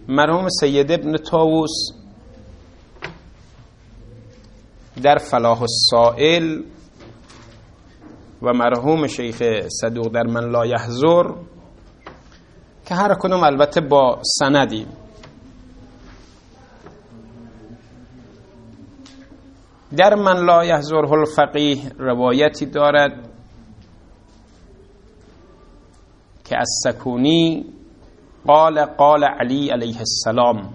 مرحوم سید ابن طاووس در فلاح السائل و مرحوم شیخ صدوق در من لا یحضر که هر کدوم البته با سندی، در من لا یحضره الفقیه روایتی دارد که از سکونی قال علی علیه السلام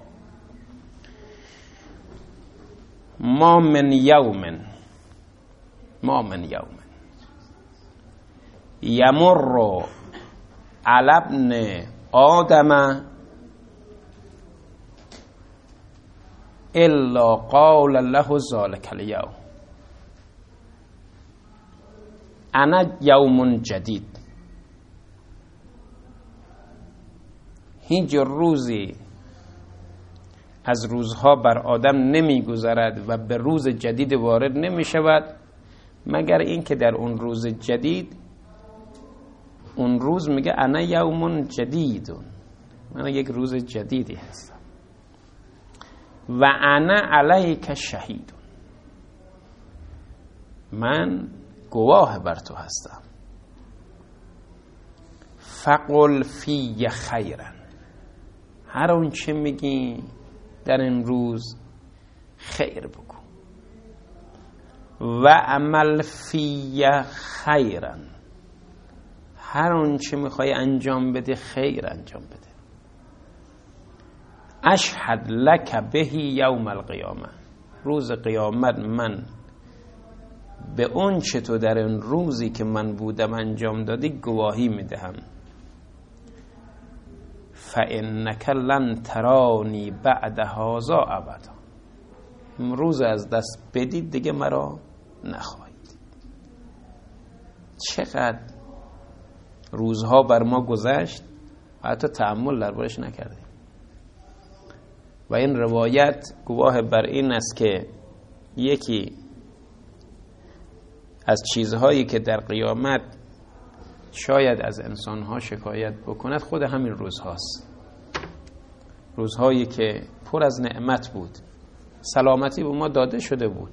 ما من یوم یمر علی ابن آدم الا قال له ذلك اليوم انا یوم جدید. هیچ روزی از روزها بر آدم نمی گذرد و به روز جدید وارد نمی شود مگر این که در اون روز جدید، اون روز میگه انا یوم جدید، من یک روز جدیدی هستم و انا علیک شهید، من گواه بر تو هستم. فقل فی خیرا، هر اون چه میگی در این روز خیر بگو. و عمل فی خیرا، هر اون چه میخوای انجام بده خیر انجام بده. اشهد لک به یوم القیامه، روز قیامت من به اون چه تو در این روزی که من بودم انجام دادی گواهی میدهم. فانک لن ترانی بعد هذا ابدا، امروز از دست بدید دیگه مرا نخواهید. چقدر روزها بر ما گذشت و حتی تأمل دربارش نکردیم. و این روایت گواه بر این است که یکی از چیزهایی که در قیامت شاید از انسانها شکایت بکند خود همین روزهاست. روزهایی که پر از نعمت بود، سلامتی به ما داده شده بود،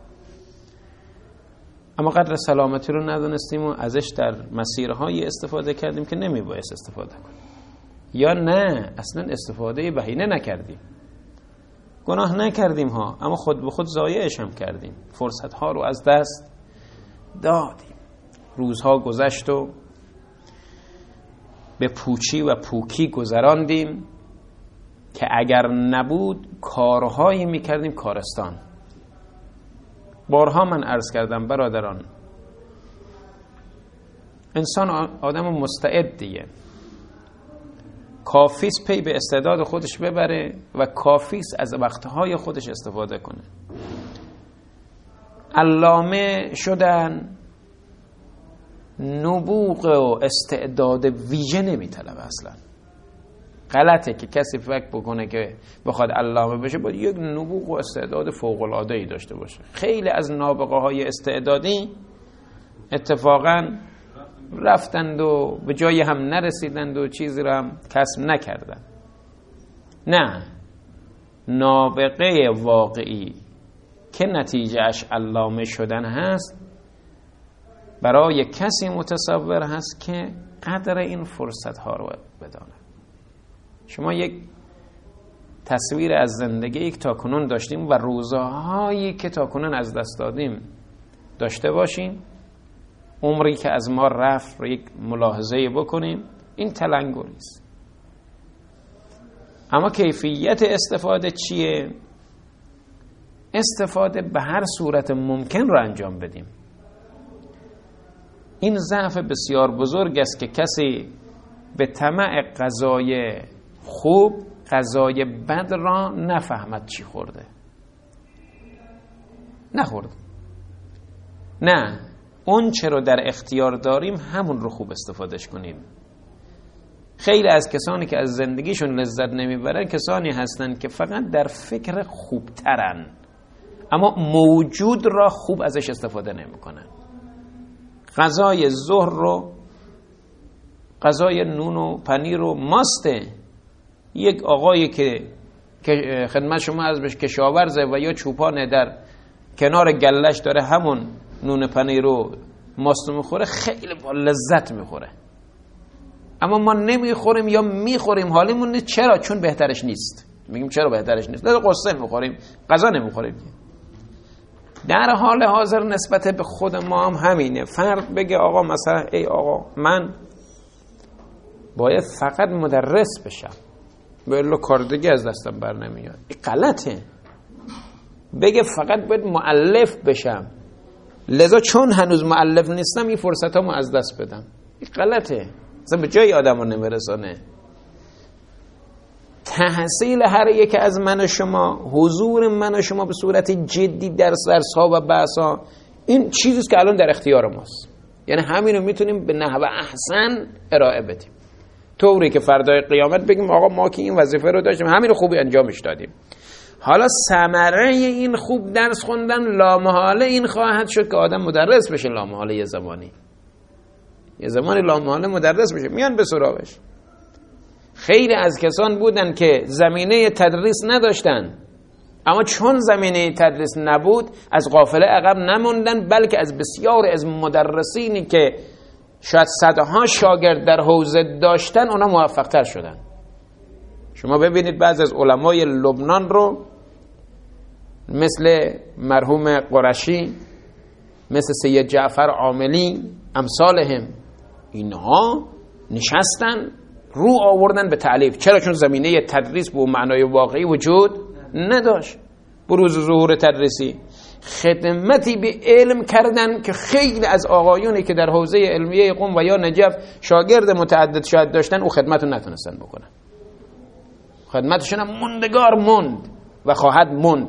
اما قدر سلامتی رو ندونستیم و ازش در مسیرهایی استفاده کردیم که نمیبایست استفاده کنیم، یا نه اصلا استفاده بهینه نکردیم. گناه نکردیم ها، اما خود به خود ضایعش هم کردیم، فرصت ها رو از دست دادیم. روزها گذشت و به پوچی و پوکی گذراندیم که اگر نبود کارهایی میکردیم کارستان. بارها من عرض کردم برادران، انسان آدم مستعدیه، کافیست پی به استعداد خودش ببره و کافیست از وقتهای خودش استفاده کنه. علامه شدن نبوغ و استعداد ویژه نمیطلبه اصلا. غلطه که کسی فکر بکنه که بخواد علامه بشه باید یک نبوغ و استعداد فوق‌العاده‌ای داشته باشه. خیلی از نابغه های استعدادی اتفاقا رفتند و به جای هم نرسیدند و چیزی رو هم کسب نکردند. نه، نابغه واقعی که نتیجهش علامه شدن هست برای کسی متصور هست که قدر این فرصت ها رو بدانه. شما یک تصویر از زندگی یک تاکنون داشتیم و روزهایی که تاکنون از دست دادیم داشته باشیم، عمری که از ما رفت رو یک ملاحظه بکنیم. این تلنگری است. اما کیفیت استفاده چیه؟ استفاده به هر صورت ممکن رو انجام بدیم. این ضعف بسیار بزرگ است که کسی به طمع غذای خوب غذای بد را نفهمد چی خورده. نخورد. نه، اون چه رو در اختیار داریم همون رو خوب استفادهش کنیم. خیلی از کسانی که از زندگیشون لذت نمیبرن کسانی هستن که فقط در فکر خوبترن اما موجود را خوب ازش استفاده نمیکنن. غذای ظهر رو غذای نون و پنیر و ماسته، یک آقایی که خدمت شما عرض بشه کشاورزه و یا چوپانه در کنار گلش داره همون نون پنیر رو ماست میخوره، خیلی با لذت میخوره. اما ما نمیخوریم یا میخوریم حالیمون نیست. چرا؟ چون بهترش نیست. میگیم چرا بهترش نیست؟ در قصه میخوریم، غذا نمیخوریم. در حال حاضر نسبت به خود ما هم همینه. فرد بگه آقا مثلا ای آقا من باید فقط مدرس بشم، بله کار دیگه از دستم بر نمیاد. این غلطه. بگه فقط باید مؤلف بشم، لذا چون هنوز مؤلف نیستم این فرصت همو از دست بدم. این غلطه، اصلا به جای آدم رو نمیرسانه. تحصیل هر یک از من و شما، حضور من و شما به صورت جدی در درس‌ها و بحث‌ها، این چیزیست که الان در اختیار ماست. یعنی همین رو میتونیم به نحو احسن ارائه بدیم، طوری که فردای قیامت بگیم آقا ما که این وظیفه رو داشتیم همین رو خوبی انجامش دادیم. حالا ثمره این خوب درس خوندن لامحاله این خواهد شد که آدم مدرس بشه. لامحاله یه زمانی لامحاله مدرس بشه، میان به سراغش. خیلی از کسان بودن که زمینه تدریس نداشتن، اما چون زمینه تدریس نبود از قافله عقب نموندن، بلکه از بسیار از مدرسینی که شاید صدها شاگرد در حوزه داشتن اونا موفق تر شدن. شما ببینید بعض از علمای لبنان رو مثل مرحوم قرشی، مثل سید جعفر عاملی، امثالهم، اینها نشستن رو آوردن به تعلیف. چرا؟ چون زمینه تدریس به معنای واقعی وجود نداشت. بروز ظهور تدریسی خدمتی به علم کردن که خیلی از آقایونی که در حوزه علمیه قم و یا نجف شاگرد متعدد شاید داشتن او خدمت رو نتونستن بکنن. خدمتشون هم موندگار موند و خواهد موند.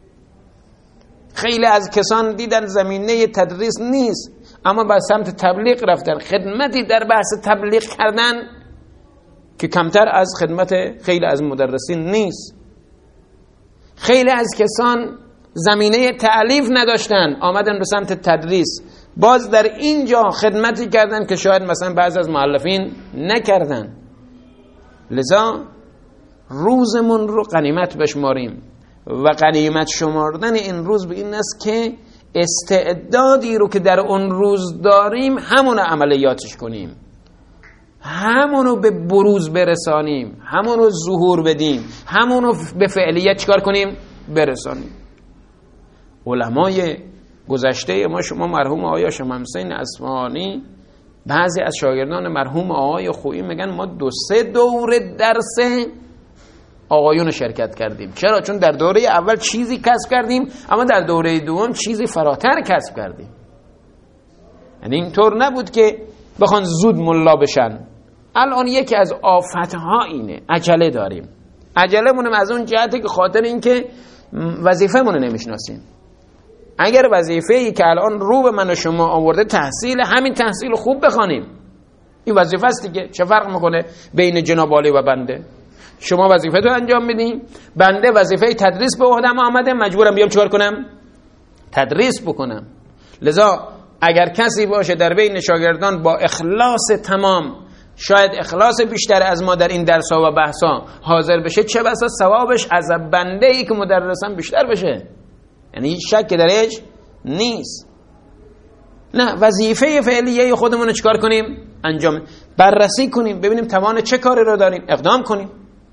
خیلی از کسان دیدن زمینه تدریس نیست اما به سمت تبلیغ رفتن، خدمتی در بحث تبلیغ کردن که کمتر از خدمت خیلی از مدرسین نیست. خیلی از کسان زمینه تعلیف نداشتن، آمدن به سمت تدریس، باز در اینجا خدمتی کردن که شاید مثلا بعضی از مؤلفین نکردن. لذا روزمون رو غنیمت بشماریم و غنیمت شماردن این روز به این است که استعدادی رو که در اون روز داریم همون عملیاتش کنیم، همونو به بروز برسانیم، همونو ظهور بدیم، همونو به فعلیت چکار کنیم؟ برسانیم. علمای گذشته ما، شما مرحوم آقای شمسین اصفهانی، بعضی از شاگردان مرحوم آقای خویی میگن ما 2-3 دوره درس آقایون شرکت کردیم. چرا؟ چون در دوره اول چیزی کسب کردیم اما در دوره دوم چیزی فراتر کسب کردیم. یعنی اینطور نبود که بخوان زود ملا بشن. الان یکی از آفتها اینه، عجله داریم. عجله مونم از اون جهته که خاطر این که وظیفه مونو نمیشناسیم. اگر وظیفه‌ای که الان رو به من و شما آورده تحصیل، همین تحصیل خوب بخوانیم. این وظیفه است دیگه. چه فرق میکنه بین جناب عالی و بنده؟ شما وظیفه تو انجام بدین، بنده وظیفه تدریس به عهدم آمده، مجبورم بیام چیکار کنم؟ تدریس بکنم. لذا اگر کسی باشه در بین شاگردان با اخلاص تمام، شاید اخلاص بیشتر از ما در این درس‌ها و بحث‌ها حاضر بشه، چه بسا ثوابش از بنده‌ای که مدرسم بیشتر بشه. یعنی هیچ شک درش نیست. نه، وظیفه فعلیه خودمون رو چیکار کنیم؟ انجام بررسی کنیم، ببینیم توان چه کاری رو داریم، اقدام کنیم،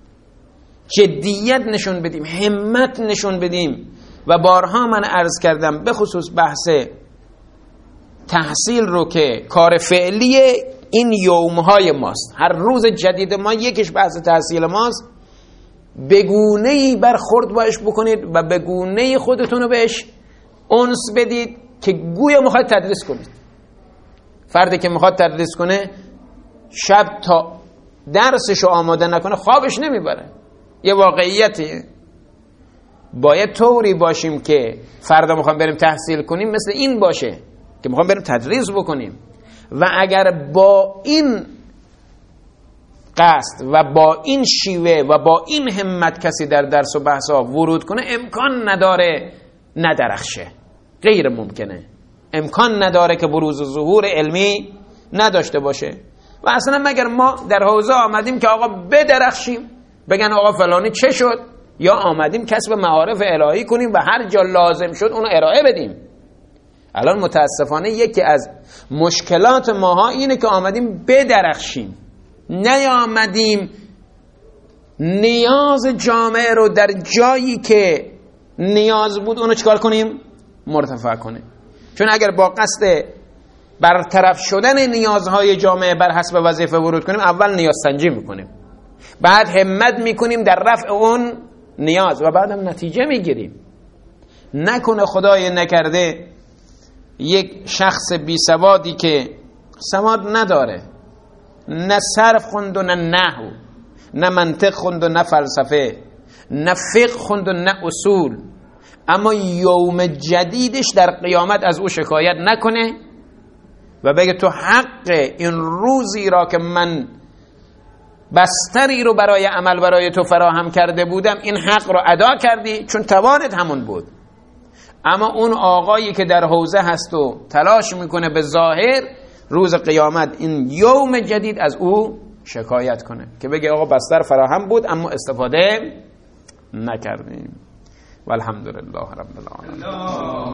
جدیت نشون بدیم، همت نشون بدیم. و بارها من عرض کردم به خصوص بحث تحصیل رو که کار فعلی این یومهای ماست، هر روز جدید ما یکیش بحث تحصیل ماست، بگونه‌ای برخورد باش بکنید و بگونه‌ای خودتون رو بهش انس بدید که گویا میخواد تدریس کنید. فردی که میخواد تدریس کنه شب تا درسشو آماده نکنه خوابش نمیبره. یه واقعیتیه. باید طوری باشیم که فردا میخوام بریم تحصیل کنیم مثل این باشه که میخوام بریم تدریس بکنیم. و اگر با این قصد و با این شیوه و با این همت کسی در درس و بحث ها ورود کنه، امکان نداره ندرخشه، غیر ممکنه. امکان نداره که بروز و ظهور علمی نداشته باشه. و اصلا مگر ما در حوزه آمدیم که آقا بدرخشیم؟ بگن آقا فلانی چه شد، یا آمدیم کسب معارف الهی کنیم و هر جا لازم شد اونو ارائه بدیم. الان متاسفانه یکی از مشکلات ماها اینه که آمدیم بدرخشیم، نیامدیم نیاز جامعه رو در جایی که نیاز بود اونو چکار کنیم؟ مرتفع کنیم. چون اگر با قصد برطرف شدن نیازهای جامعه بر حسب وظیفه ورود کنیم، اول نیاز سنجی میکنیم، بعد همت میکنیم در رفع اون نیاز و بعدم نتیجه میگیریم. نکنه خدای نکرده یک شخص بی سوادی که سواد نداره، نه صرف خوند و نه نحو، نه منطق خوند و نه فلسفه، نه فقه خوند و نه اصول، اما یوم جدیدش در قیامت از او شکایت نکنه و بگه تو حق این روزی را که من بستری رو برای عمل برای تو فراهم کرده بودم، این حق رو ادا کردی چون توانت همون بود. اما اون آقایی که در حوزه هست و تلاش میکنه به ظاهر، روز قیامت این یوم جدید از او شکایت کنه که بگه آقا بستر فراهم بود اما استفاده نکردیم. والحمدلله رب العالمین.